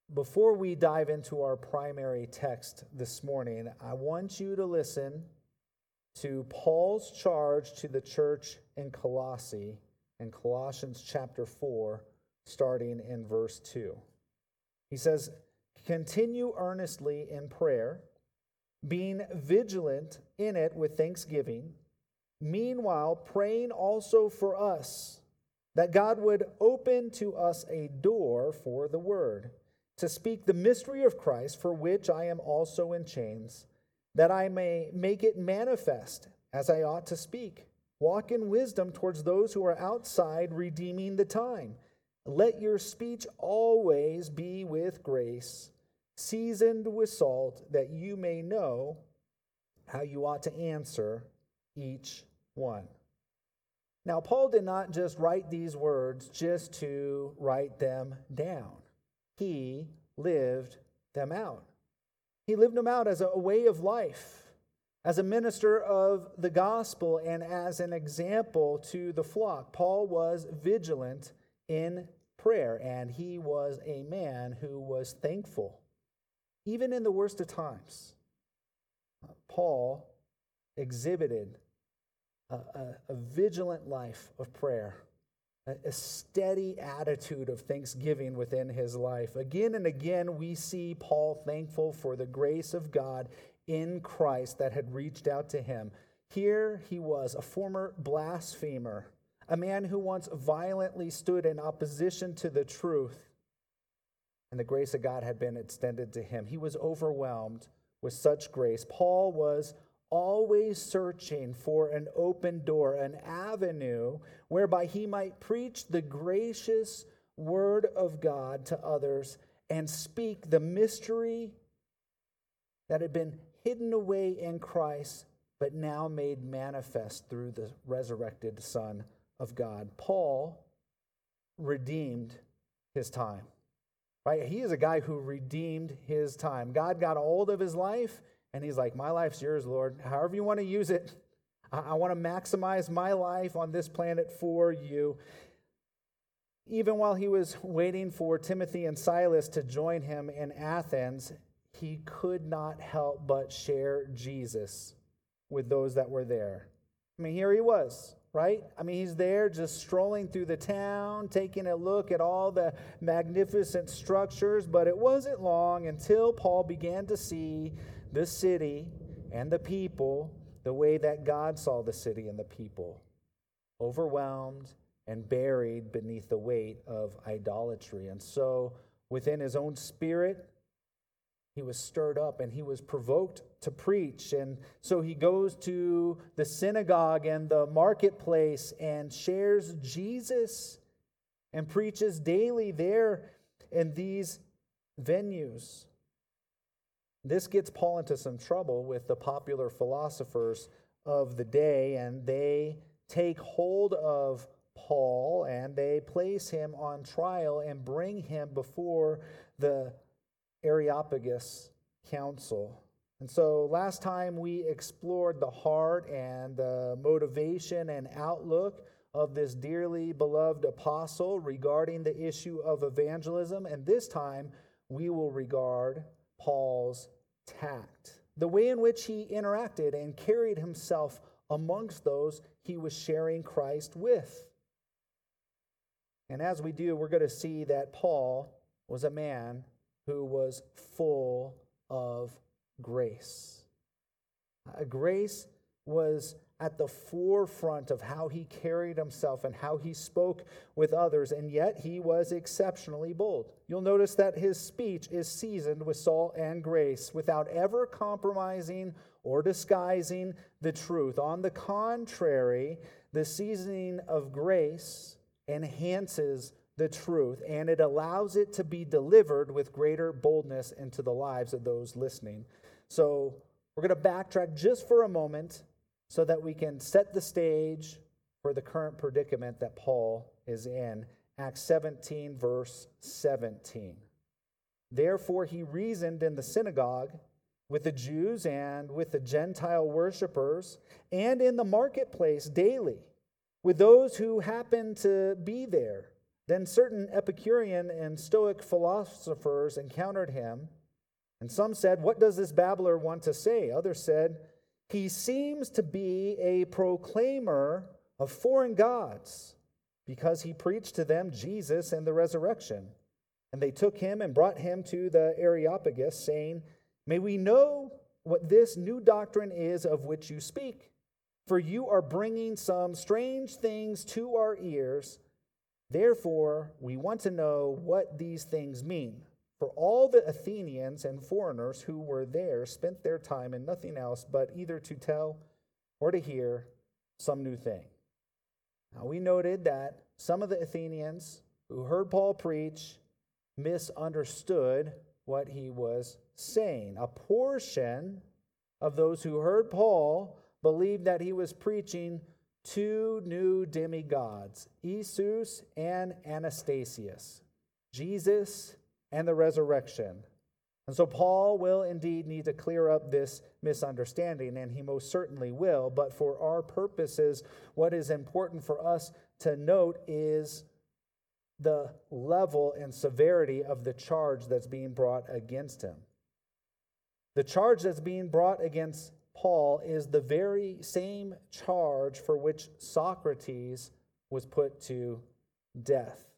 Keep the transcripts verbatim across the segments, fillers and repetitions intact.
Before we dive into our primary text this morning, I want you to listen to Paul's charge to the church in Colossae in Colossians chapter four, starting in verse two. He says, "Continue earnestly in prayer, being vigilant in it with thanksgiving, meanwhile praying also for us, that God would open to us a door for the word, to speak the mystery of Christ, for which I am also in chains, that I may make it manifest as I ought to speak. Walk in wisdom towards those who are outside, redeeming the time. Let your speech always be with grace, seasoned with salt, that you may know how you ought to answer each one." Now, Paul did not just write these words just to write them down. He lived them out. He lived them out as a way of life, as a minister of the gospel, and as an example to the flock. Paul was vigilant in prayer, and he was a man who was thankful, even in the worst of times. Paul exhibited a, a, a vigilant life of prayer, a, a steady attitude of thanksgiving within his life. Again and again, we see Paul thankful for the grace of God in Christ that had reached out to him. Here he was, a former blasphemer, a man who once violently stood in opposition to the truth, and the grace of God had been extended to him. He was overwhelmed with such grace. Paul was always searching for an open door, an avenue whereby he might preach the gracious word of God to others and speak the mystery that had been hidden away in Christ, but now made manifest through the resurrected Son of God. Paul redeemed his time. Right? He is a guy who redeemed his time. God got a hold of his life, and he's like, "My life's yours, Lord. However you want to use it. I, I want to maximize my life on this planet for you." Even while he was waiting for Timothy and Silas to join him in Athens, he could not help but share Jesus with those that were there. I mean, here he was, right? I mean, he's there just strolling through the town, taking a look at all the magnificent structures, but it wasn't long until Paul began to see the city and the people the way that God saw the city and the people, overwhelmed and buried beneath the weight of idolatry. And so within his own spirit, he was stirred up and he was provoked to preach. And so he goes to the synagogue and the marketplace and shares Jesus and preaches daily there in these venues. This gets Paul into some trouble with the popular philosophers of the day, and they take hold of Paul and they place him on trial and bring him before the Areopagus Council. And so last time we explored the heart and the motivation and outlook of this dearly beloved apostle regarding the issue of evangelism, and this time we will regard Paul's tact, the way in which he interacted and carried himself amongst those he was sharing Christ with. And as we do, we're going to see that Paul was a man who was full of grace. Uh, grace was at the forefront of how he carried himself and how he spoke with others, and yet he was exceptionally bold. You'll notice that his speech is seasoned with salt and grace, without ever compromising or disguising the truth. On the contrary, the seasoning of grace enhances the truth, and it allows it to be delivered with greater boldness into the lives of those listening. So we're going to backtrack just for a moment so that we can set the stage for the current predicament that Paul is in. Acts seventeen, verse seventeen. Therefore he reasoned in the synagogue with the Jews and with the Gentile worshipers, and in the marketplace daily with those who happened to be there. Then certain Epicurean and Stoic philosophers encountered him, and some said, "What does this babbler want to say?" Others said, "He seems to be a proclaimer of foreign gods, because he preached to them Jesus and the resurrection." And they took him and brought him to the Areopagus, saying, "May we know what this new doctrine is of which you speak? For you are bringing some strange things to our ears. Therefore, we want to know what these things mean." For all the Athenians and foreigners who were there spent their time in nothing else but either to tell or to hear some new thing. Now, we noted that some of the Athenians who heard Paul preach misunderstood what he was saying. A portion of those who heard Paul believed that he was preaching two new demigods, Isus and Anastasius, Jesus and the resurrection. And so Paul will indeed need to clear up this misunderstanding, and he most certainly will. But for our purposes, what is important for us to note is the level and severity of the charge that's being brought against him. The charge that's being brought against Paul is the very same charge for which Socrates was put to death.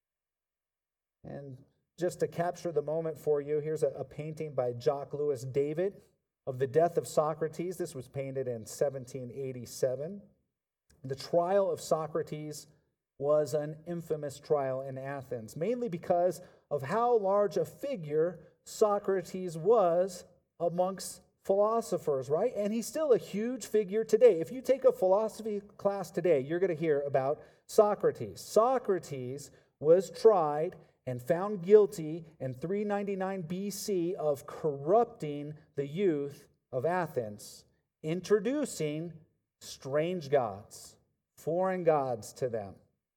And just to capture the moment for you, here's a, a painting by Jacques Louis David of the death of Socrates. This was painted in seventeen eighty-seven. The trial of Socrates was an infamous trial in Athens, mainly because of how large a figure Socrates was amongst philosophers, right? And he's still a huge figure today. If you take a philosophy class today, you're going to hear about Socrates. Socrates was tried and found guilty in three ninety-nine B C of corrupting the youth of Athens, introducing strange gods, foreign gods to them.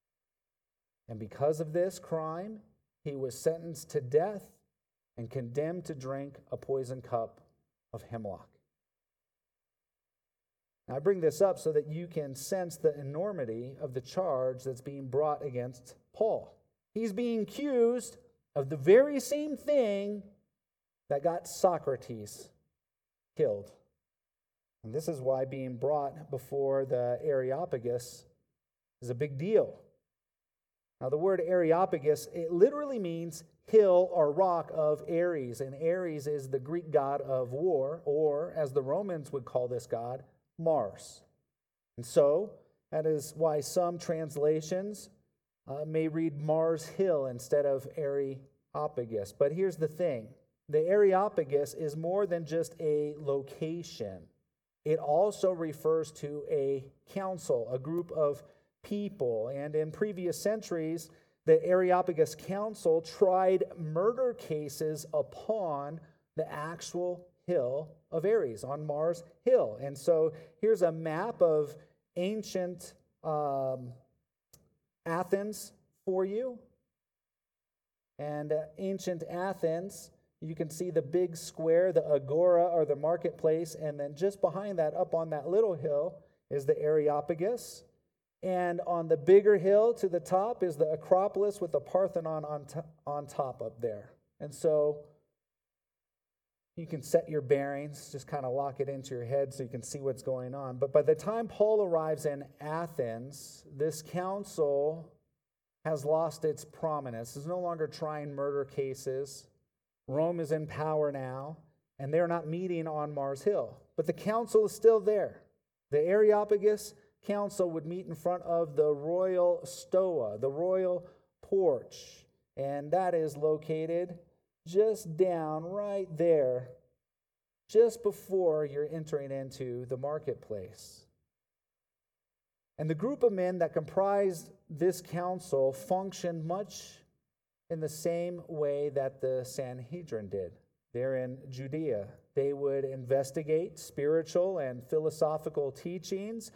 And because of this crime, he was sentenced to death and condemned to drink a poison cup of hemlock. Now, I bring this up so that you can sense the enormity of the charge that's being brought against Paul. He's being accused of the very same thing that got Socrates killed. And this is why being brought before the Areopagus is a big deal. Now, the word Areopagus, it literally means hill or rock of Ares. And Ares is the Greek god of war, or as the Romans would call this god, Mars. And so, that is why some translations uh, may read Mars Hill instead of Areopagus. But here's the thing. The Areopagus is more than just a location. It also refers to a council, a group of people. And in previous centuries, the Areopagus Council tried murder cases upon the actual hill of Ares, on Mars Hill. And so here's a map of ancient um, Athens for you. And uh, ancient Athens, you can see the big square, the agora or the marketplace, and then just behind that, up on that little hill, is the Areopagus. And on the bigger hill to the top is the Acropolis with the Parthenon on, to- on top up there. And so you can set your bearings, just kind of lock it into your head so you can see what's going on. But by the time Paul arrives in Athens, this council has lost its prominence. It's no longer trying murder cases. Rome is in power now, and they're not meeting on Mars Hill. But the council is still there. The Areopagus Council would meet in front of the royal stoa, the royal porch, and that is located just down right there, just before you're entering into the marketplace. And the group of men that comprised this council functioned much in the same way that the Sanhedrin did. They're in Judea. They would investigate spiritual and philosophical teachings.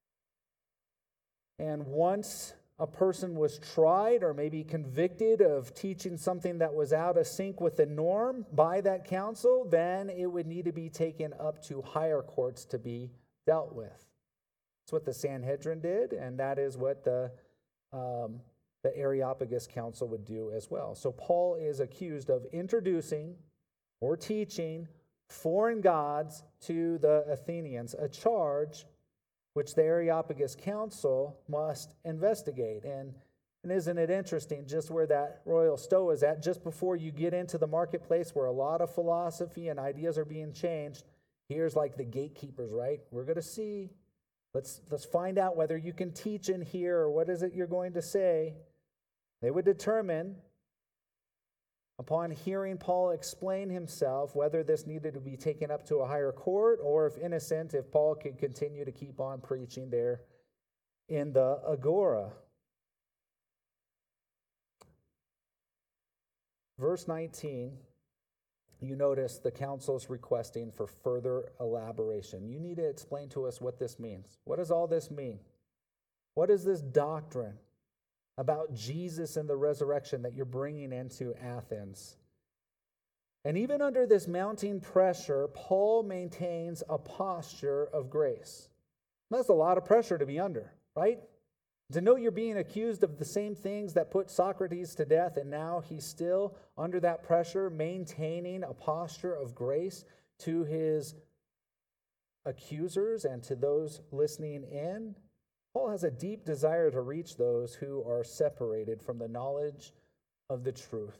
And once a person was tried or maybe convicted of teaching something that was out of sync with the norm by that council, then it would need to be taken up to higher courts to be dealt with. That's what the Sanhedrin did, and that is what the um, the Areopagus Council would do as well. So Paul is accused of introducing or teaching foreign gods to the Athenians, a charge which the Areopagus Council must investigate. And, and isn't it interesting just where that royal stoa is at, just before you get into the marketplace where a lot of philosophy and ideas are being changed, here's like the gatekeepers, right? We're going to see. Let's, let's find out whether you can teach in here or what is it you're going to say. They would determine, upon hearing Paul explain himself, whether this needed to be taken up to a higher court or, if innocent, if Paul could continue to keep on preaching there in the agora. Verse nineteen, you notice the council's requesting for further elaboration. You need to explain to us what this means. What does all this mean? What is this doctrine about Jesus and the resurrection that you're bringing into Athens? And even under this mounting pressure, Paul maintains a posture of grace. That's a lot of pressure to be under, right? To know you're being accused of the same things that put Socrates to death, and now he's still under that pressure, maintaining a posture of grace to his accusers and to those listening in. Paul has a deep desire to reach those who are separated from the knowledge of the truth.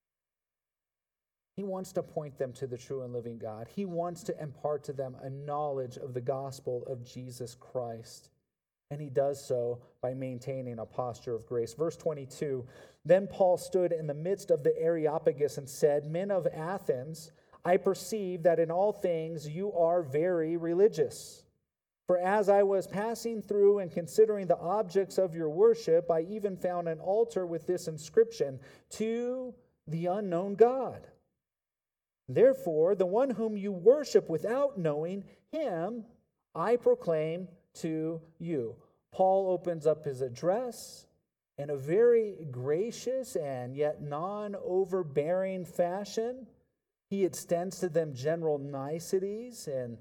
He wants to point them to the true and living God. He wants to impart to them a knowledge of the gospel of Jesus Christ. And he does so by maintaining a posture of grace. Verse twenty-two, then Paul stood in the midst of the Areopagus and said, Men of Athens, I perceive that in all things you are very religious. For as I was passing through and considering the objects of your worship, I even found an altar with this inscription, To the unknown God. Therefore, the one whom you worship without knowing, him I proclaim to you. Paul opens up his address in a very gracious and yet non-overbearing fashion. He extends to them general niceties, and,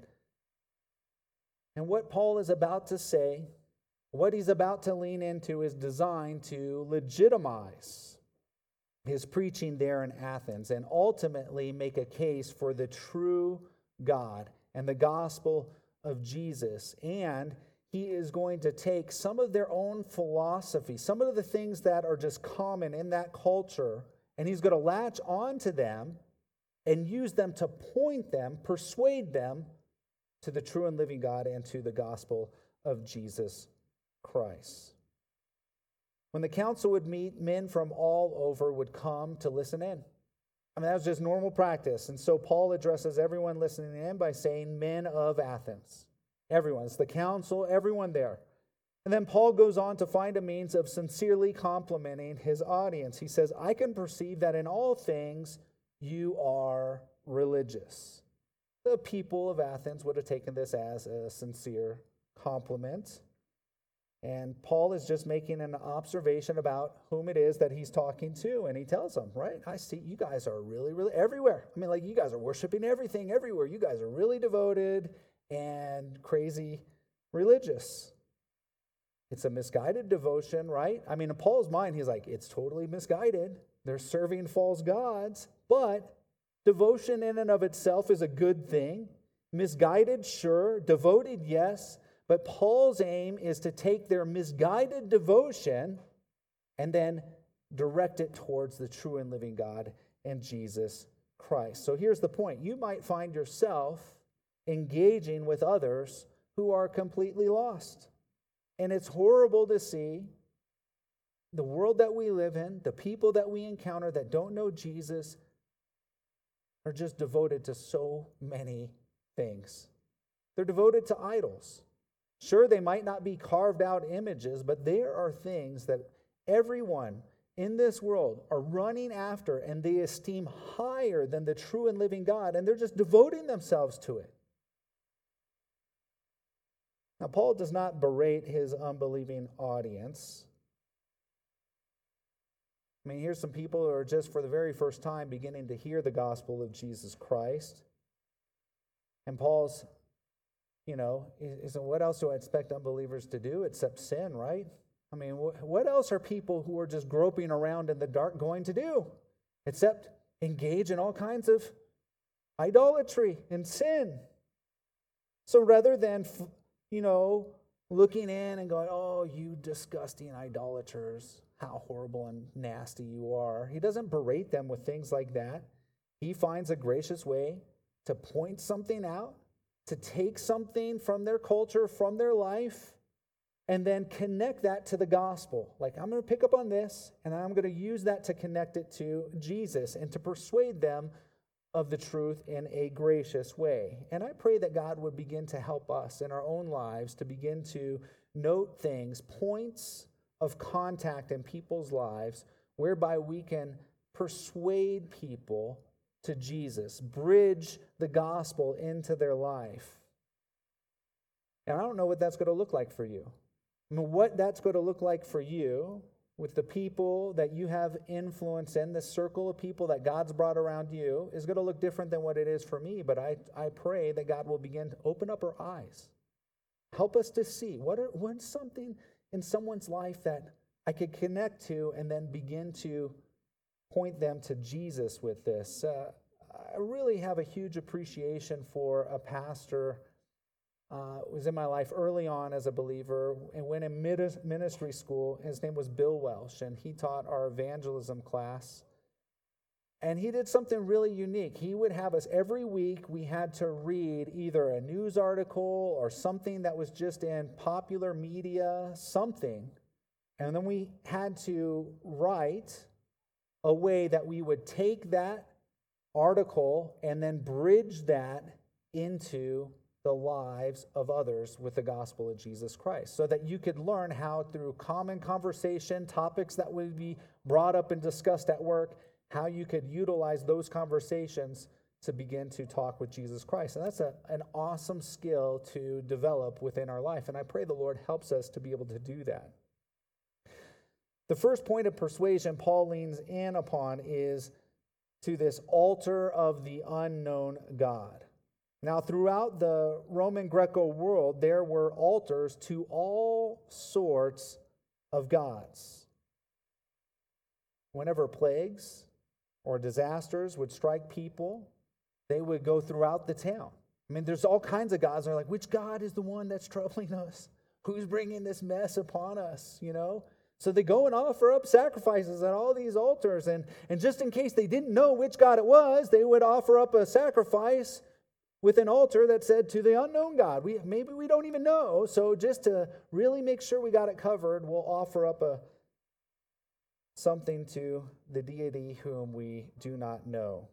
and what Paul is about to say, what he's about to lean into, is designed to legitimize his preaching there in Athens and ultimately make a case for the true God and the gospel of Jesus. And he is going to take some of their own philosophy, some of the things that are just common in that culture, and he's going to latch on to them and use them to point them, persuade them to the true and living God and to the gospel of Jesus Christ. When the council would meet, men from all over would come to listen in. I mean, that was just normal practice. And so Paul addresses everyone listening in by saying, Men of Athens. Everyone. It's the council, everyone there. And then Paul goes on to find a means of sincerely complimenting his audience. He says, I can perceive that in all things you are religious. The people of Athens would have taken this as a sincere compliment. And Paul is just making an observation about whom it is that he's talking to. And he tells them, right, I see you guys are really, really everywhere. I mean, like, you guys are worshiping everything everywhere. You guys are really devoted and crazy religious. It's a misguided devotion, right? I mean, in Paul's mind, he's like, it's totally misguided. They're serving false gods. But devotion in and of itself is a good thing. Misguided, sure. Devoted, yes. But Paul's aim is to take their misguided devotion and then direct it towards the true and living God and Jesus Christ. So here's the point. You might find yourself engaging with others who are completely lost. And it's horrible to see the world that we live in, the people that we encounter that don't know Jesus, are just devoted to so many things. They're devoted to idols. Sure, they might not be carved out images, but there are things that everyone in this world are running after and they esteem higher than the true and living God, and they're just devoting themselves to it. Now, Paul does not berate his unbelieving audience. I mean, here's some people who are just for the very first time beginning to hear the gospel of Jesus Christ. And Paul's, you know, is what else do I expect unbelievers to do except sin, right? I mean, wh- what else are people who are just groping around in the dark going to do except engage in all kinds of idolatry and sin? So rather than, you know, looking in and going, oh, you disgusting idolaters, how horrible and nasty you are, he doesn't berate them with things like that. He finds a gracious way to point something out, to take something from their culture, from their life, and then connect that to the gospel. Like, I'm going to pick up on this, and I'm going to use that to connect it to Jesus and to persuade them of the truth in a gracious way. And I pray that God would begin to help us in our own lives to begin to note things, points of contact in people's lives, whereby we can persuade people to Jesus, bridge the gospel into their life. And I don't know what that's going to look like for you. I mean, what that's going to look like for you with the people that you have influence in, the circle of people that God's brought around you, is going to look different than what it is for me. But I, I pray that God will begin to open up our eyes. Help us to see what are, what's something in someone's life that I could connect to and then begin to point them to Jesus with this. Uh, I really have a huge appreciation for a pastor uh, who was in my life early on as a believer and went in ministry school. His name was Bill Welsh, and he taught our evangelism class. And he did something really unique. He would have us every week, we had to read either a news article or something that was just in popular media, something. And then we had to write a way that we would take that article and then bridge that into the lives of others with the gospel of Jesus Christ, so that you could learn how, through common conversation, topics that would be brought up and discussed at work, how you could utilize those conversations to begin to talk with Jesus Christ. And that's a, an awesome skill to develop within our life. And I pray the Lord helps us to be able to do that. The first point of persuasion Paul leans in upon is to this altar of the unknown God. Now, throughout the Roman Greco world, there were altars to all sorts of gods. Whenever plagues or disasters would strike people, they would go throughout the town. I mean, there's all kinds of gods. They're like, which God is the one that's troubling us? Who's bringing this mess upon us, you know? So they go and offer up sacrifices at all these altars. And, and just in case they didn't know which God it was, they would offer up a sacrifice with an altar that said, to the unknown God. We Maybe we don't even know. So just to really make sure we got it covered, we'll offer up a something to the deity whom we do not know.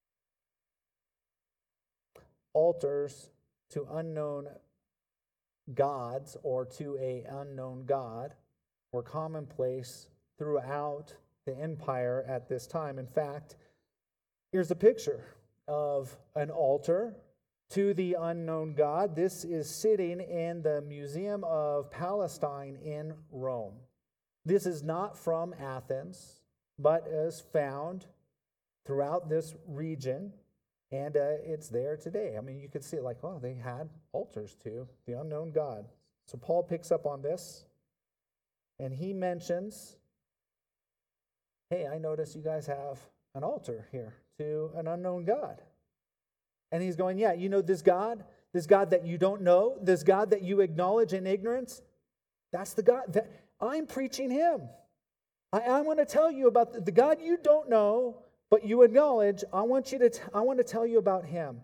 Altars to unknown gods or to an unknown God were commonplace throughout the empire at this time. In fact, here's a picture of an altar to the unknown God. This is sitting in the Museum of Palestine in Rome. This is not from Athens, but is found throughout this region, and uh, it's there today. I mean, you could see it like, oh, they had altars to the unknown God. So Paul picks up on this, and he mentions, hey, I notice you guys have an altar here to an unknown God. And he's going, yeah, you know this God, this God that you don't know, this God that you acknowledge in ignorance, that's the God that I'm preaching him. I, I want to tell you about the, the God you don't know, but you acknowledge. I want you to. T- I want to tell you about him.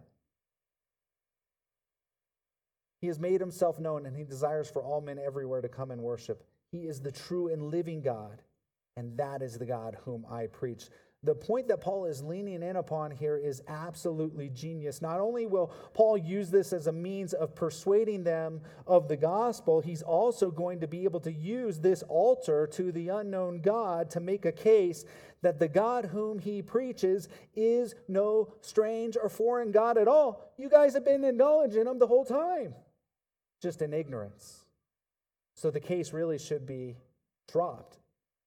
He has made himself known, and he desires for all men everywhere to come and worship. He is the true and living God, and that is the God whom I preach. The point that Paul is leaning in upon here is absolutely genius. Not only will Paul use this as a means of persuading them of the gospel, he's also going to be able to use this altar to the unknown God to make a case that the God whom he preaches is no strange or foreign God at all. You guys have been acknowledging him the whole time, just in ignorance. So the case really should be dropped.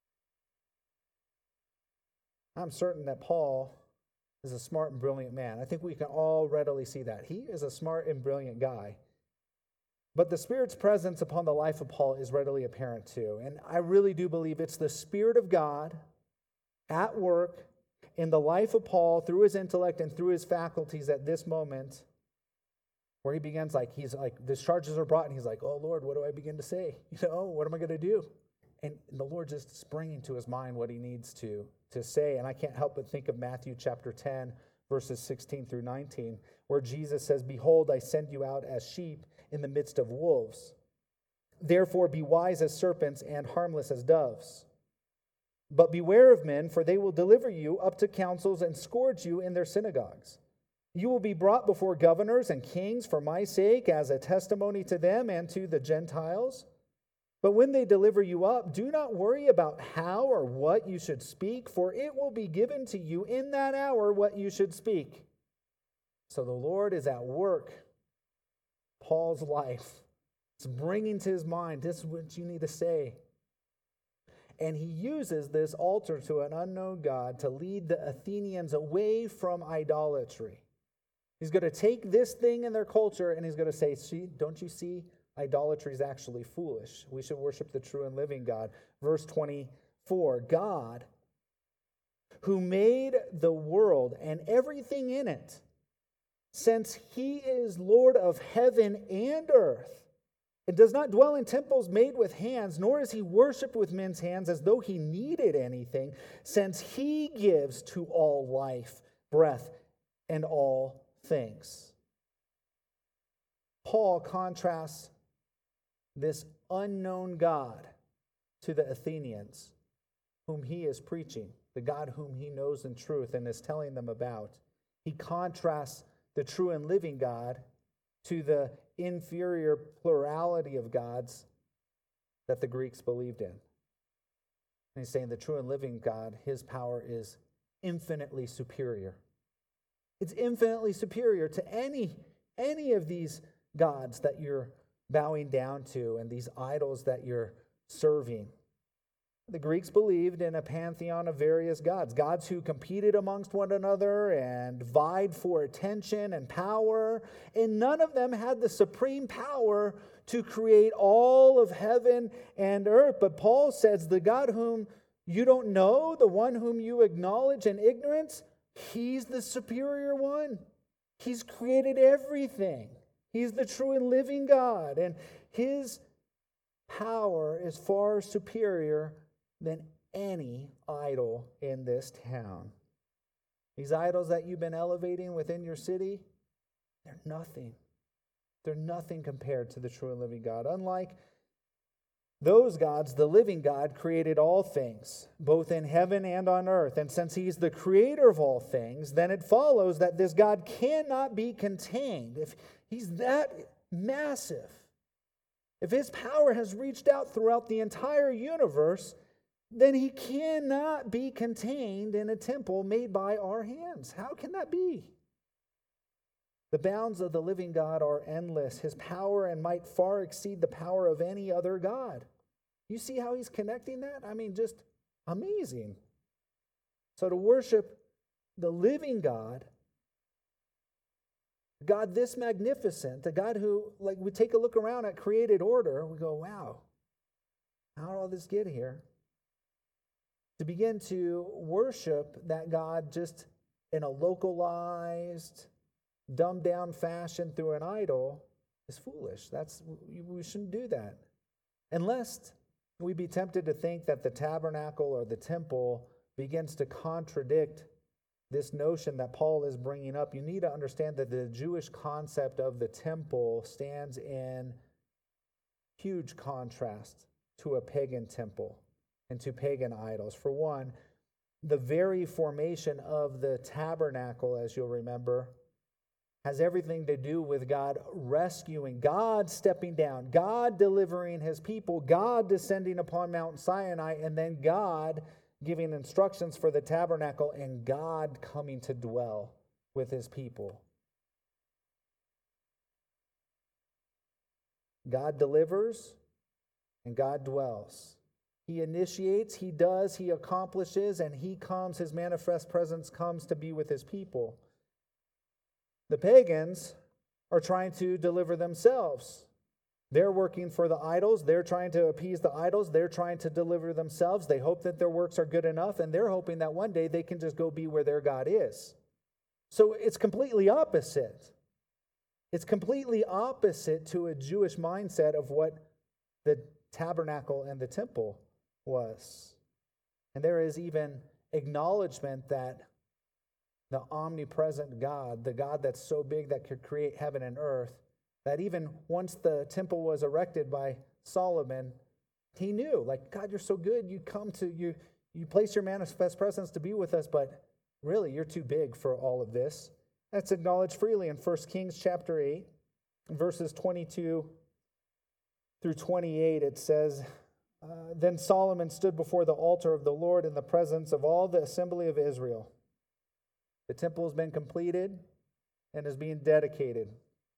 I'm certain that Paul is a smart and brilliant man. I think we can all readily see that. He is a smart and brilliant guy. But the Spirit's presence upon the life of Paul is readily apparent too. And I really do believe it's the Spirit of God at work in the life of Paul through his intellect and through his faculties at this moment where he begins like, he's like, the charges are brought and he's like, oh Lord, what do I begin to say? You know, what am I going to do? And the Lord just is bringing to his mind what he needs to, to say. And I can't help but think of Matthew chapter ten, verses sixteen through nineteen, where Jesus says, behold, I send you out as sheep in the midst of wolves. Therefore be wise as serpents and harmless as doves. But beware of men, for they will deliver you up to councils and scourge you in their synagogues. You will be brought before governors and kings for my sake as a testimony to them and to the Gentiles. But when they deliver you up, do not worry about how or what you should speak, for it will be given to you in that hour what you should speak. So the Lord is at work. Paul's life. It's bringing to his mind, this is what you need to say. And he uses this altar to an unknown God to lead the Athenians away from idolatry. He's going to take this thing in their culture and he's going to say, see, don't you see? Idolatry is actually foolish. We should worship the true and living God. Verse twenty-four, God, who made the world and everything in it, since he is Lord of heaven and earth, and does not dwell in temples made with hands, nor is he worshipped with men's hands as though he needed anything, since he gives to all life, breath, and all things. Paul contrasts this unknown God to the Athenians, whom he is preaching, the God whom he knows in truth and is telling them about. He contrasts the true and living God to the inferior plurality of gods that the Greeks believed in. And he's saying the true and living God, his power is infinitely superior. It's infinitely superior to any, any of these gods that you're bowing down to and these idols that you're serving. The Greeks believed in a pantheon of various gods, gods who competed amongst one another and vied for attention and power, and none of them had the supreme power to create all of heaven and earth. But Paul says, the God whom you don't know, the one whom you acknowledge in ignorance, he's the superior one. He's created everything. He's the true and living God, and his power is far superior than any idol in this town. These idols that you've been elevating within your city, they're nothing. They're nothing compared to the true and living God. Unlike those gods, the living God created all things, both in heaven and on earth. And since he's the creator of all things, then it follows that this God cannot be contained. If he's that massive, if his power has reached out throughout the entire universe, then he cannot be contained in a temple made by our hands. How can that be? The bounds of the living God are endless. His power and might far exceed the power of any other God. You see how he's connecting that? I mean, just amazing. So to worship the living God, God this magnificent, the God who, like, we take a look around at created order, we go, wow, how did all this get here? To begin to worship that God just in a localized, dumbed down fashion through an idol is foolish. That's we shouldn't do that. Unless we be tempted to think that the tabernacle or the temple begins to contradict this notion that Paul is bringing up. You need to understand that the Jewish concept of the temple stands in huge contrast to a pagan temple and to pagan idols. For one, the very formation of the tabernacle, as you'll remember, has everything to do with God rescuing, God stepping down, God delivering his people, God descending upon Mount Sinai, and then God giving instructions for the tabernacle and God coming to dwell with his people. God delivers and God dwells. He initiates, he does, he accomplishes, and he comes, his manifest presence comes to be with his people. The pagans are trying to deliver themselves. They're working for the idols. They're trying to appease the idols. They're trying to deliver themselves. They hope that their works are good enough, and they're hoping that one day they can just go be where their God is. So it's completely opposite. It's completely opposite to a Jewish mindset of what the tabernacle and the temple was. And there is even acknowledgement that the omnipresent God, the God that's so big that could create heaven and earth, that even once the temple was erected by Solomon, he knew, like, God, you're so good. You come to, you, you place your manifest presence to be with us, but really, you're too big for all of this. That's acknowledged freely in First Kings chapter eight, verses twenty-two through twenty-eight. It says, uh, Then Solomon stood before the altar of the Lord in the presence of all the assembly of Israel. The temple has been completed and is being dedicated.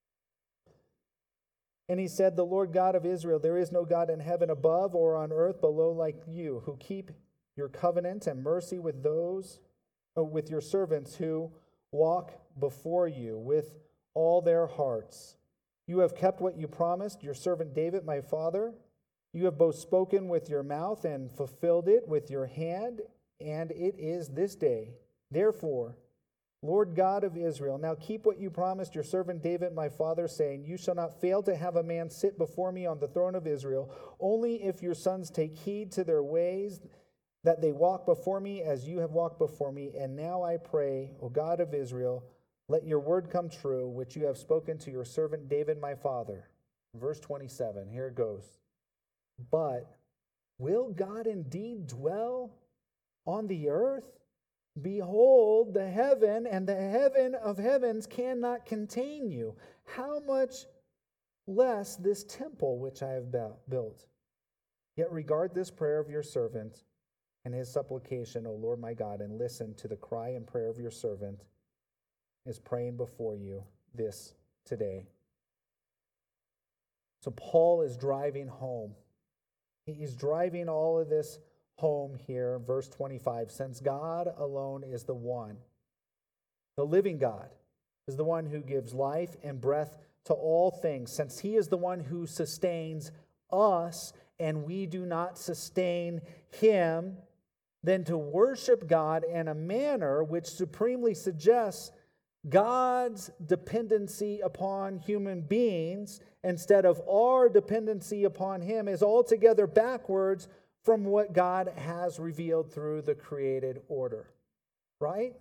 And he said, The Lord God of Israel, there is no God in heaven above or on earth below like you, who keep your covenant and mercy with those, uh, with your servants who walk before you with all their hearts. You have kept what you promised your servant David, my father. You have both spoken with your mouth and fulfilled it with your hand, and it is this day. Therefore, Lord God of Israel, now keep what you promised your servant David, my father, saying, You shall not fail to have a man sit before me on the throne of Israel, only if your sons take heed to their ways, that they walk before me as you have walked before me. And now I pray, O God of Israel, let your word come true, which you have spoken to your servant David, my father. Verse twenty-seven, here it goes. But will God indeed dwell on the earth? Behold, the heaven and the heaven of heavens cannot contain you. How much less this temple which I have built? Yet regard this prayer of your servant and his supplication, O Lord my God, and listen to the cry and prayer of your servant is praying before you this today. So Paul is driving home. He's driving all of this home here, verse twenty-five, since God alone is the one, the living God is the one who gives life and breath to all things, since he is the one who sustains us and we do not sustain him, then to worship God in a manner which supremely suggests God's dependency upon human beings instead of our dependency upon him is altogether backwards from what God has revealed through the created order. Right?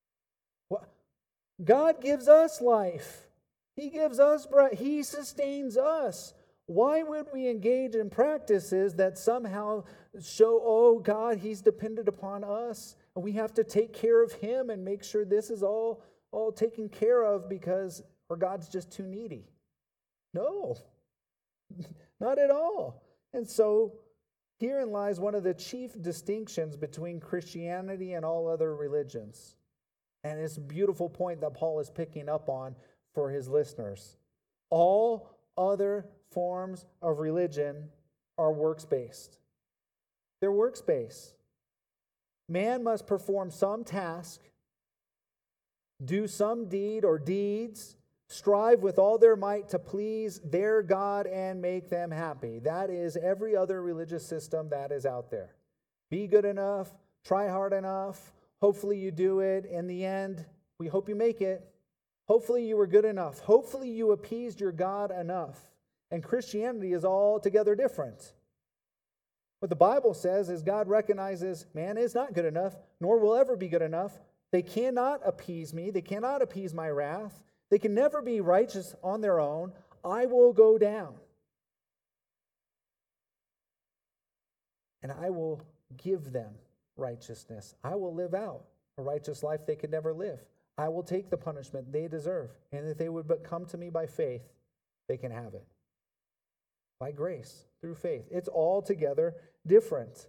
God gives us life. He gives us breath. He sustains us. Why would we engage in practices that somehow show, oh, God, he's dependent upon us, and we have to take care of him and make sure this is all, all taken care of because or God's just too needy? No, not at all. And so herein lies one of the chief distinctions between Christianity and all other religions. And it's a beautiful point that Paul is picking up on for his listeners. All other forms of religion are works-based. They're works-based. Man must perform some task, do some deed or deeds, strive with all their might to please their God and make them happy. That is every other religious system that is out there. Be good enough, try hard enough, hopefully you do it. In the end, we hope you make it. Hopefully you were good enough. Hopefully you appeased your God enough. And Christianity is altogether different. What the Bible says is God recognizes man is not good enough, nor will ever be good enough. They cannot appease me. They cannot appease my wrath. They can never be righteous on their own. I will go down. And I will give them righteousness. I will live out a righteous life they could never live. I will take the punishment they deserve. And if they would but come to me by faith, they can have it. By grace, through faith. It's altogether different.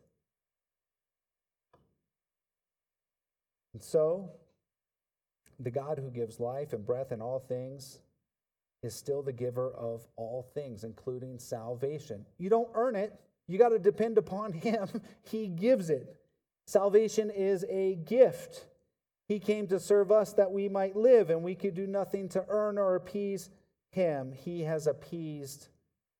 And so, the God who gives life and breath in all things is still the giver of all things, including salvation. You don't earn it. You got to depend upon him. He gives it. Salvation is a gift. He came to serve us that we might live, and we could do nothing to earn or appease him. He has appeased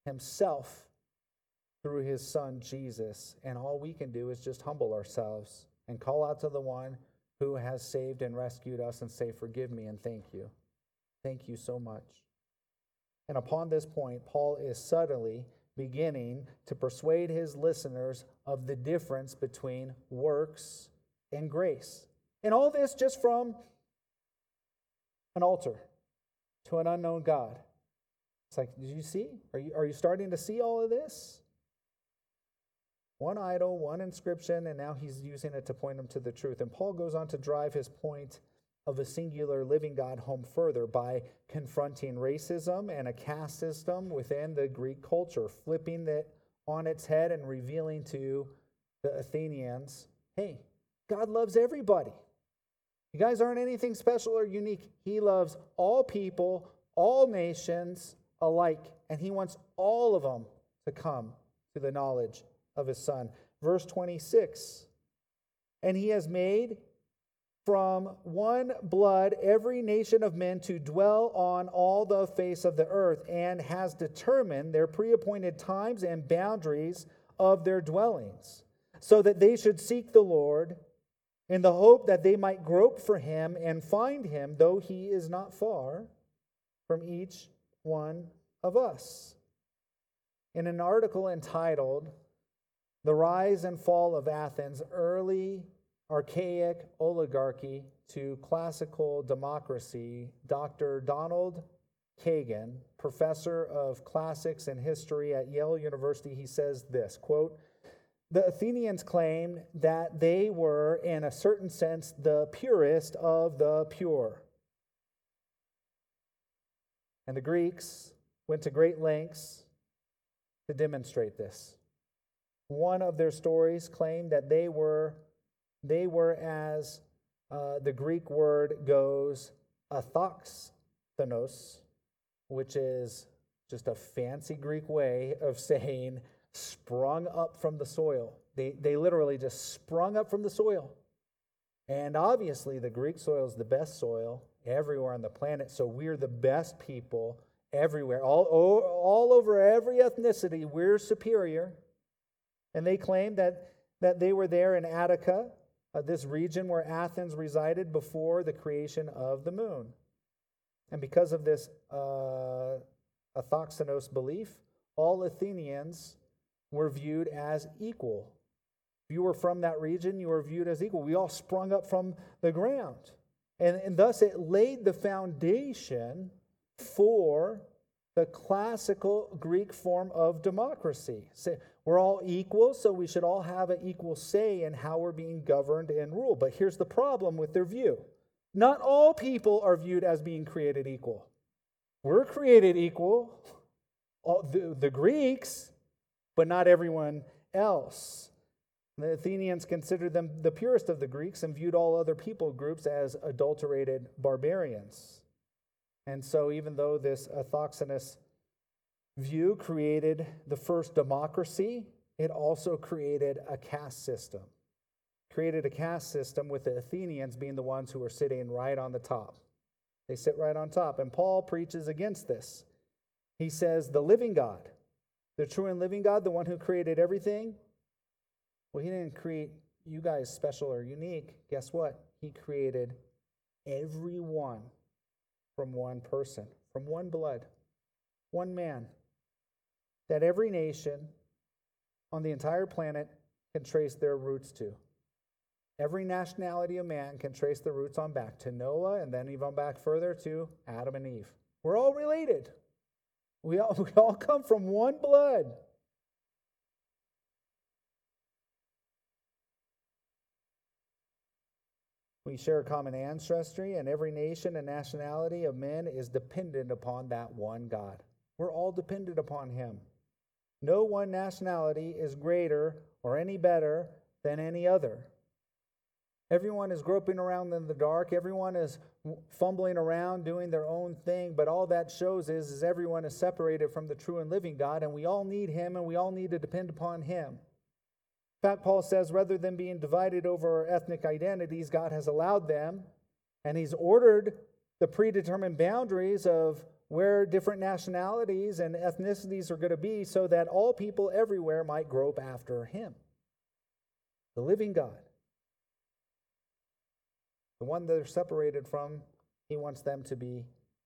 himself through his son Jesus. And all we can do is just humble ourselves and call out to the one who has saved and rescued us and say, forgive me and thank you. Thank you so much. And upon this point, Paul is subtly beginning to persuade his listeners of the difference between works and grace. And all this just from an altar to an unknown God. It's like, did you see? Are you, are you starting to see all of this? One idol, one inscription, and now he's using it to point them to the truth. And Paul goes on to drive his point of a singular living God home further by confronting racism and a caste system within the Greek culture, flipping that on its head and revealing to the Athenians, hey, God loves everybody. You guys aren't anything special or unique. He loves all people, all nations alike, and he wants all of them to come to the knowledge of his Son. Verse twenty-six, and he has made from one blood every nation of men to dwell on all the face of the earth, and has determined their pre-appointed times and boundaries of their dwellings, so that they should seek the Lord in the hope that they might grope for him and find him, though he is not far from each one of us. In an article entitled The Rise and Fall of Athens, Early Archaic Oligarchy to Classical Democracy, Doctor Donald Kagan, professor of classics and history at Yale University, he says this, quote, the Athenians claimed that they were, in a certain sense, the purest of the pure. And the Greeks went to great lengths to demonstrate this. One of their stories claimed that they were, they were as uh, the Greek word goes, athoxthenos, which is just a fancy Greek way of saying sprung up from the soil. They, they literally just sprung up from the soil. And obviously the Greek soil is the best soil everywhere on the planet, so we're the best people everywhere. All, all over every ethnicity, we're superior. And they claim that, that they were there in Attica, uh, this region where Athens resided before the creation of the moon. And because of this uh, athoxthenos belief, all Athenians were viewed as equal. If you were from that region, you were viewed as equal. We all sprung up from the ground. And, and thus it laid the foundation for the classical Greek form of democracy. So we're all equal, so we should all have an equal say in how we're being governed and ruled. But here's the problem with their view. Not all people are viewed as being created equal. We're created equal, all, the, the Greeks, but not everyone else. The Athenians considered them the purest of the Greeks and viewed all other people groups as adulterated barbarians. And so even though this athoxthenos view created the first democracy, it also created a caste system. Created a caste system with the Athenians being the ones who were sitting right on the top. They sit right on top. And Paul preaches against this. He says, the living God, the true and living God, the one who created everything, well, he didn't create you guys special or unique. Guess what? He created everyone from one person, from one blood, one man, that every nation on the entire planet can trace their roots to. Every nationality of man can trace the roots on back to Noah, and then even back further to Adam and Eve. We're all related. We all, we all come from one blood. We share a common ancestry, and every nation and nationality of men is dependent upon that one God. We're all dependent upon him. No one nationality is greater or any better than any other. Everyone is groping around in the dark. Everyone is fumbling around doing their own thing. But all that shows is, is everyone is separated from the true and living God, and we all need him, and we all need to depend upon him. In fact, Paul says, rather than being divided over ethnic identities, God has allowed them, and he's ordered the predetermined boundaries of where different nationalities and ethnicities are going to be so that all people everywhere might grope after him. The living God. The one they're separated from, he wants them to be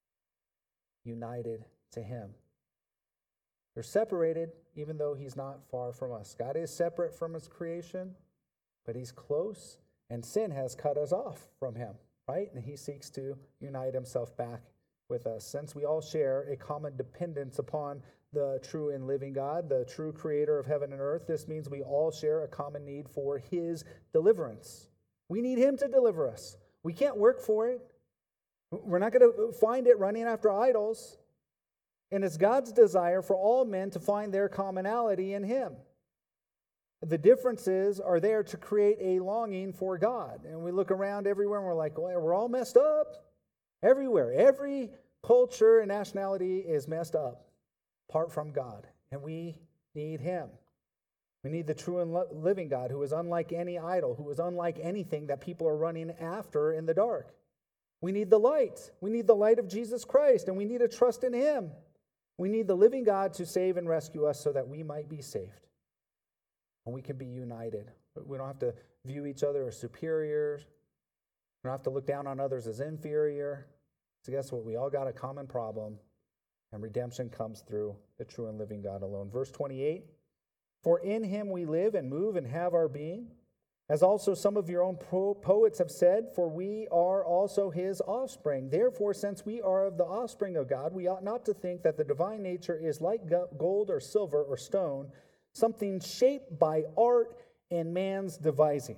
united to him. They're separated even though he's not far from us. God is separate from his creation, but he's close, and sin has cut us off from him, right? And he seeks to unite himself back with us. Since we all share a common dependence upon the true and living God, the true creator of heaven and earth, this means we all share a common need for his deliverance. We need him to deliver us. We can't work for it. We're not going to find it running after idols. And it's God's desire for all men to find their commonality in him. The differences are there to create a longing for God. And we look around everywhere and we're like, well, we're all messed up. Everywhere. Every culture and nationality is messed up apart from God. And we need him. We need the true and living God who is unlike any idol, who is unlike anything that people are running after in the dark. We need the light. We need the light of Jesus Christ, and we need to trust in him. We need the living God to save and rescue us so that we might be saved. And we can be united. We don't have to view each other as superiors. We don't have to look down on others as inferior. So guess what? We all got a common problem, and redemption comes through the true and living God alone. Verse twenty-eight, for in him we live and move and have our being, as also some of your own po- poets have said, for we are also his offspring. Therefore, since we are of the offspring of God, we ought not to think that the divine nature is like gold or silver or stone, something shaped by art and man's devising.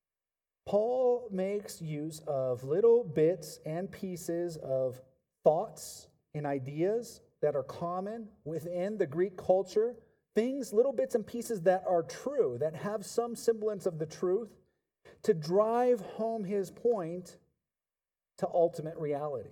Paul makes use of little bits and pieces of thoughts and ideas that are common within the Greek culture. Things, little bits and pieces that are true, that have some semblance of the truth, to drive home his point to ultimate reality.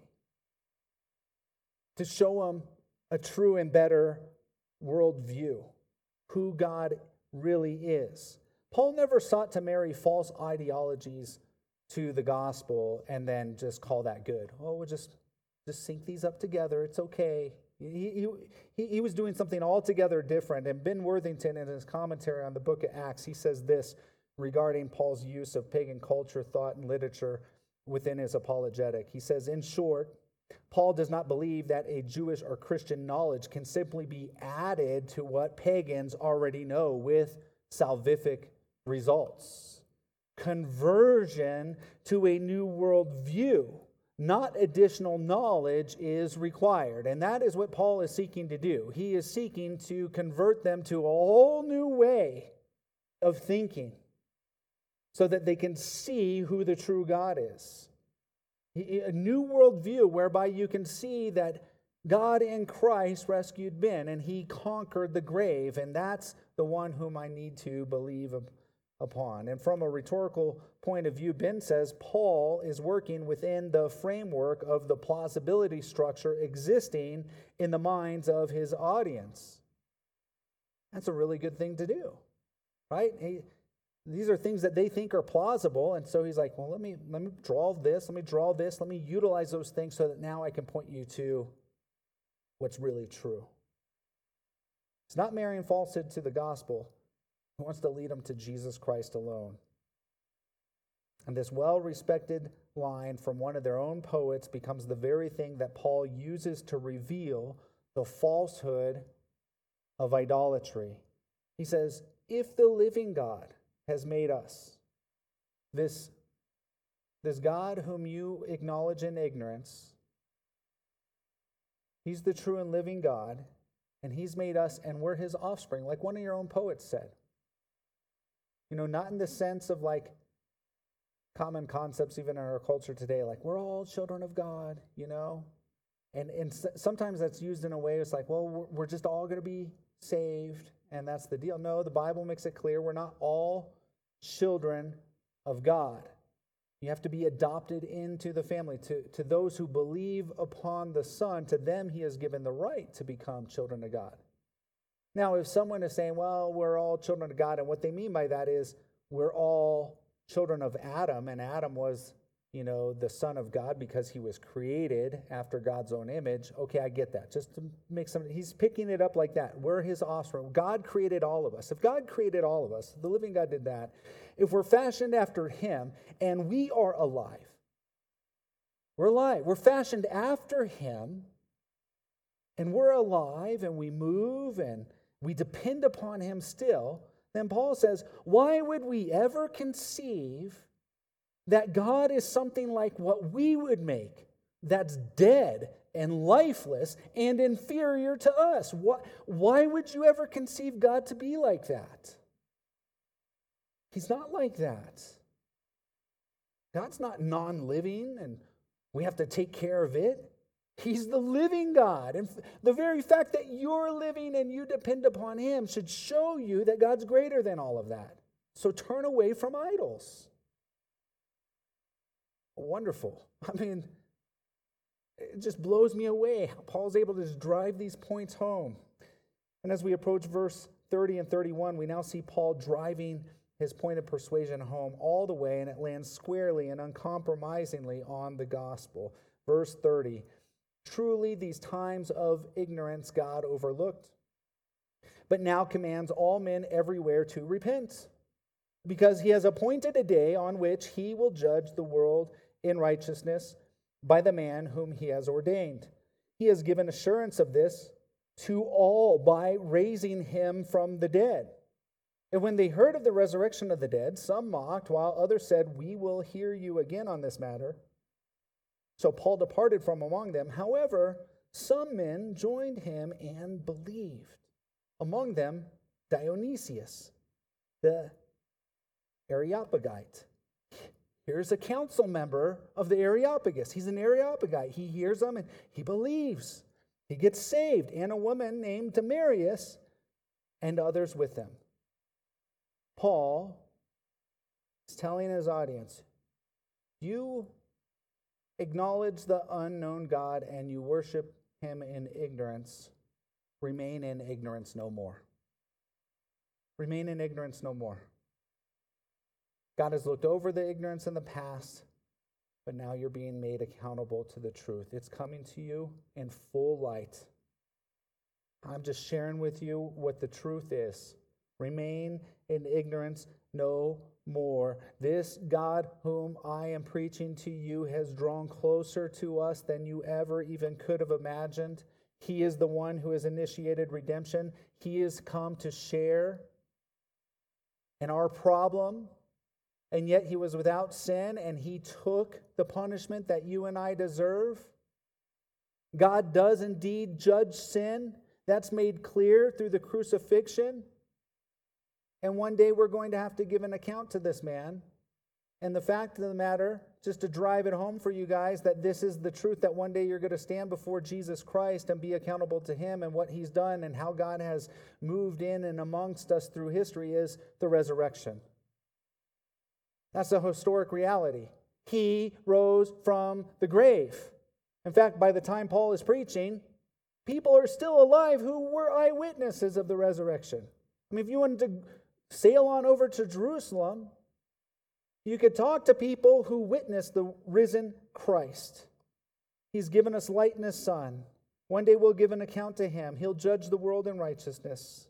To show him a true and better worldview, who God really is. Paul never sought to marry false ideologies to the gospel and then just call that good. Oh, we'll just, just sync these up together. It's okay. He, he, he was doing something altogether different. And Ben Worthington, in his commentary on the book of Acts, he says this regarding Paul's use of pagan culture, thought, and literature within his apologetic. He says, in short, Paul does not believe that a Jewish or Christian knowledge can simply be added to what pagans already know with salvific results. Conversion to a new worldview, not additional knowledge, is required. And that is what Paul is seeking to do. He is seeking to convert them to a whole new way of thinking so that they can see who the true God is. A new worldview whereby you can see that God in Christ rescued Ben and he conquered the grave, and that's the one whom I need to believe upon. And from a rhetorical point of view, Ben says Paul is working within the framework of the plausibility structure existing in the minds of his audience. That's a really good thing to do, right? He, these are things that they think are plausible, and so he's like, well, let me let me draw this, let me draw this, let me utilize those things so that now I can point you to what's really true. It's not marrying falsehood to the gospel. He wants to lead them to Jesus Christ alone. And this well-respected line from one of their own poets becomes the very thing that Paul uses to reveal the falsehood of idolatry. He says, if the living God has made us, this, this God whom you acknowledge in ignorance, he's the true and living God, and he's made us, and we're his offspring, like one of your own poets said. You know, not in the sense of like common concepts even in our culture today, like we're all children of God, you know? And, and sometimes that's used in a way it's like, well, we're, we're just all going to be saved, and that's the deal. No, the Bible makes it clear we're not all children of God. You have to be adopted into the family. To, to those who believe upon the Son, to them he has given the right to become children of God. Now, if someone is saying, well, we're all children of God, and what they mean by that is we're all children of Adam, and Adam was you know, the Son of God because he was created after God's own image. Okay, I get that. Just to make some, he's picking it up like that. We're his offspring. God created all of us. If God created all of us, the living God did that. If we're fashioned after him and we are alive, we're alive. We're fashioned after him and we're alive and we move and we depend upon him still. Then Paul says, why would we ever conceive that God is something like what we would make, that's dead and lifeless and inferior to us? What, why would you ever conceive God to be like that? He's not like that. God's not non-living and we have to take care of it. He's the living God. And the very fact that you're living and you depend upon him should show you that God's greater than all of that. So turn away from idols. Wonderful. I mean, it just blows me away how Paul's able to just drive these points home. And as we approach verse thirty and thirty-one, we now see Paul driving his point of persuasion home all the way, and it lands squarely and uncompromisingly on the gospel. Verse thirty, truly these times of ignorance God overlooked, but now commands all men everywhere to repent, because he has appointed a day on which he will judge the world in righteousness by the man whom he has ordained. He has given assurance of this to all by raising him from the dead. And when they heard of the resurrection of the dead, some mocked, while others said, we will hear you again on this matter. So Paul departed from among them. However, some men joined him and believed. Among them, Dionysius, the Areopagite. Here's a council member of the Areopagus. He's an Areopagite. He hears them and he believes. He gets saved. And a woman named Damaris and others with them. Paul is telling his audience, you acknowledge the unknown God and you worship him in ignorance. Remain in ignorance no more. Remain in ignorance no more. God has looked over the ignorance in the past, but now you're being made accountable to the truth. It's coming to you in full light. I'm just sharing with you what the truth is. Remain in ignorance no more. This God whom I am preaching to you has drawn closer to us than you ever even could have imagined. He is the one who has initiated redemption. He has come to share in our problem. And yet he was without sin, and he took the punishment that you and I deserve. God does indeed judge sin. That's made clear through the crucifixion. And one day we're going to have to give an account to this man. And the fact of the matter, just to drive it home for you guys, that this is the truth, that one day you're going to stand before Jesus Christ and be accountable to him and what he's done and how God has moved in and amongst us through history, is the resurrection. That's a historic reality. He rose from the grave. In fact, by the time Paul is preaching, people are still alive who were eyewitnesses of the resurrection. I mean, if you wanted to sail on over to Jerusalem, you could talk to people who witnessed the risen Christ. He's given us light in his Son. One day we'll give an account to him. He'll judge the world in righteousness.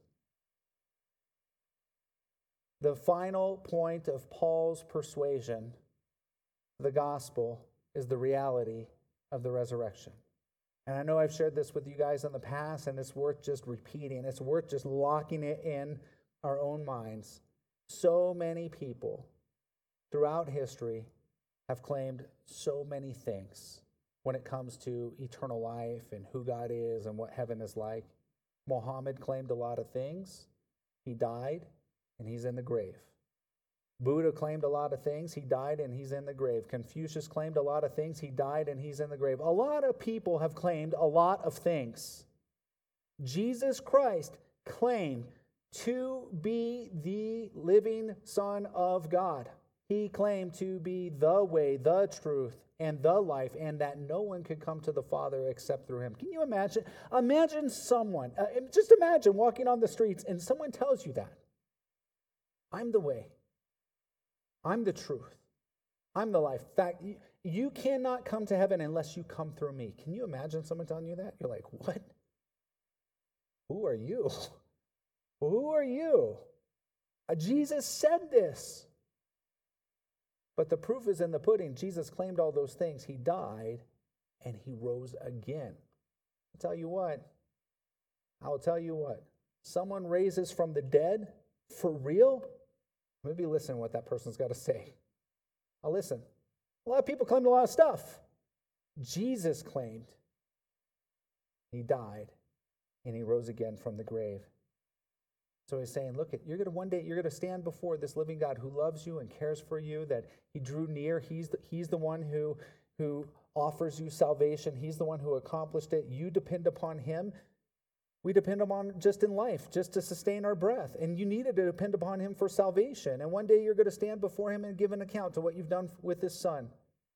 The final point of Paul's persuasion, the gospel, is the reality of the resurrection. And I know I've shared this with you guys in the past, and it's worth just repeating. It's worth just locking it in our own minds. So many people throughout history have claimed so many things when it comes to eternal life and who God is and what heaven is like. Muhammad claimed a lot of things. He died. And he's in the grave. Buddha claimed a lot of things. He died and he's in the grave. Confucius claimed a lot of things. He died and he's in the grave. A lot of people have claimed a lot of things. Jesus Christ claimed to be the living Son of God. He claimed to be the way, the truth, and the life, and that no one could come to the Father except through him. Can you imagine? Imagine someone, uh, just imagine walking on the streets and someone tells you that. I'm the way. I'm the truth. I'm the life. In fact, you cannot come to heaven unless you come through me. Can you imagine someone telling you that? You're like, what? Who are you? Who are you? Uh, Jesus said this. But the proof is in the pudding. Jesus claimed all those things. He died and he rose again. I'll tell you what. I'll tell you what. Someone raises from the dead for real? Maybe listen to what that person's got to say. I'll listen. A lot of people claim a lot of stuff. Jesus claimed he died and he rose again from the grave. So he's saying, look, you're going to one day, you're going to stand before this living God who loves you and cares for you, that he drew near. He's the, he's the one who, who offers you salvation. He's the one who accomplished it. You depend upon him. We depend upon just in life, just to sustain our breath. And you needed to depend upon him for salvation. And one day you're going to stand before him and give an account to what you've done with his son.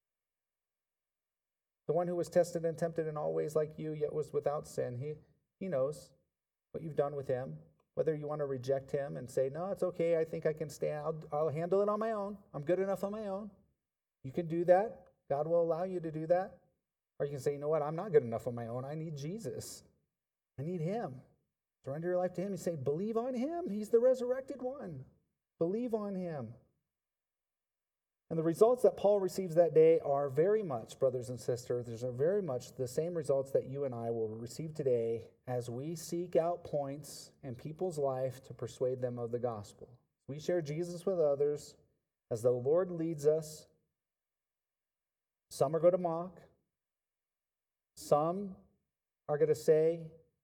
The one who was tested and tempted in all ways like you, yet was without sin. He, he knows what you've done with him. Whether you want to reject him and say, no, it's okay, I think I can stand, I'll, I'll handle it on my own. I'm good enough on my own. You can do that. God will allow you to do that. Or you can say, you know what, I'm not good enough on my own. I need Jesus. I need him. Surrender your life to him. You say, believe on him. He's the resurrected one. Believe on him. And the results that Paul receives that day are very much, brothers and sisters, there's very much the same results that you and I will receive today as we seek out points in people's life to persuade them of the gospel. We share Jesus with others as the Lord leads us. Some are going to mock. Some are going to say,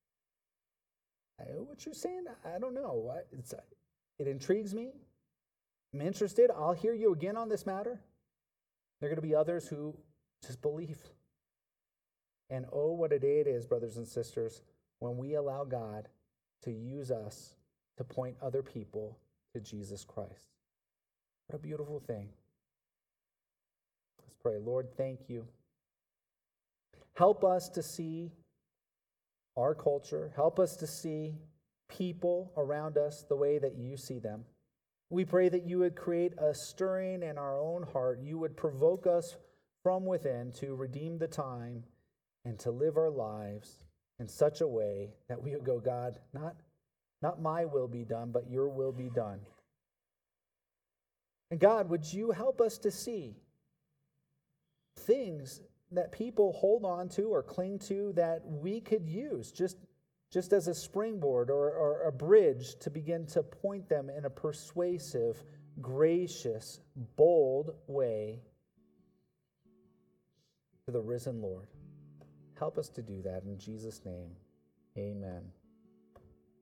what you're saying, I don't know. It's, it intrigues me. I'm interested. I'll hear you again on this matter. There are going to be others who just believe. And oh, what a day it is, brothers and sisters, when we allow God to use us to point other people to Jesus Christ. What a beautiful thing. Let's pray. Lord, thank you. Help us to see our culture. Help us to see people around us the way that you see them. We pray that you would create a stirring in our own heart. You would provoke us from within to redeem the time and to live our lives in such a way that we would go, God, not, not my will be done, but your will be done. And God, would you help us to see things that people hold on to or cling to that we could use just just as a springboard or, or a bridge to begin to point them in a persuasive, gracious, bold way to the risen Lord. Help us to do that in Jesus' name. Amen.